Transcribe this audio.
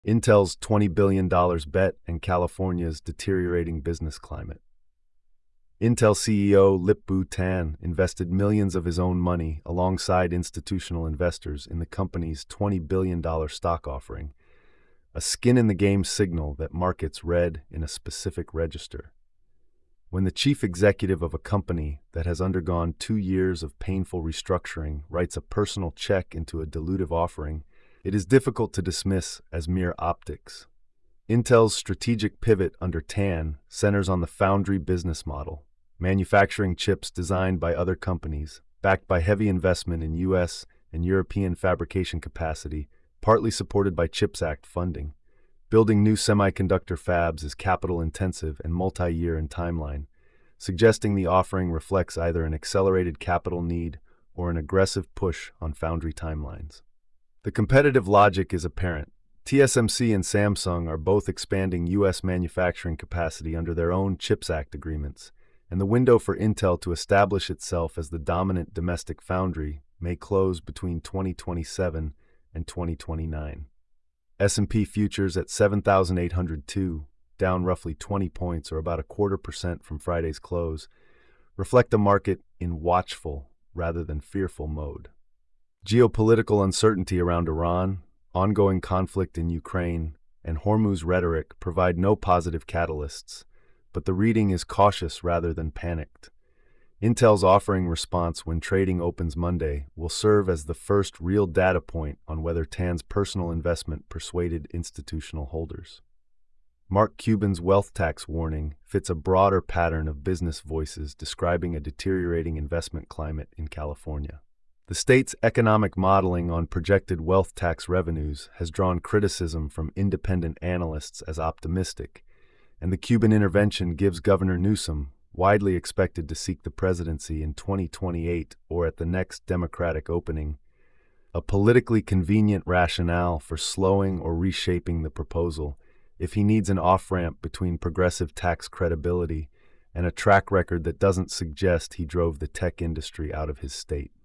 Intel's $20 billion bet and California's deteriorating business climate. Intel CEO Lip-Bu Tan invested millions of his own money alongside institutional investors in the company's $20 billion stock offering, a skin-in-the-game signal that markets read in a specific register. When the chief executive of a company that has undergone 2 years of painful restructuring writes a personal check into a dilutive offering, it is difficult to dismiss as mere optics. Intel's strategic pivot under Tan centers on the foundry business model, manufacturing chips designed by other companies, backed by heavy investment in U.S. and European fabrication capacity, partly supported by CHIPS Act funding. Building new semiconductor fabs is capital-intensive and multi-year in timeline, suggesting the offering reflects either an accelerated capital need or an aggressive push on foundry timelines. The competitive logic is apparent. TSMC and Samsung are both expanding U.S. manufacturing capacity under their own CHIPS Act agreements, and the window for Intel to establish itself as the dominant domestic foundry may close between 2027 and 2029. S&P futures at 7,802, down roughly 20 points or about 0.25% from Friday's close, reflect a market in watchful rather than fearful mode. Geopolitical uncertainty around Iran, ongoing conflict in Ukraine, and Hormuz rhetoric provide no positive catalysts, but the reading is cautious rather than panicked. Intel's offering response when trading opens Monday will serve as the first real data point on whether Tan's personal investment persuaded institutional holders. Mark Cuban's wealth tax warning fits a broader pattern of business voices describing a deteriorating investment climate in California. The state's economic modeling on projected wealth tax revenues has drawn criticism from independent analysts as optimistic, and the Cuban intervention gives Governor Newsom, widely expected to seek the presidency in 2028 or at the next Democratic opening, a politically convenient rationale for slowing or reshaping the proposal if he needs an off-ramp between progressive tax credibility and a track record that doesn't suggest he drove the tech industry out of his state.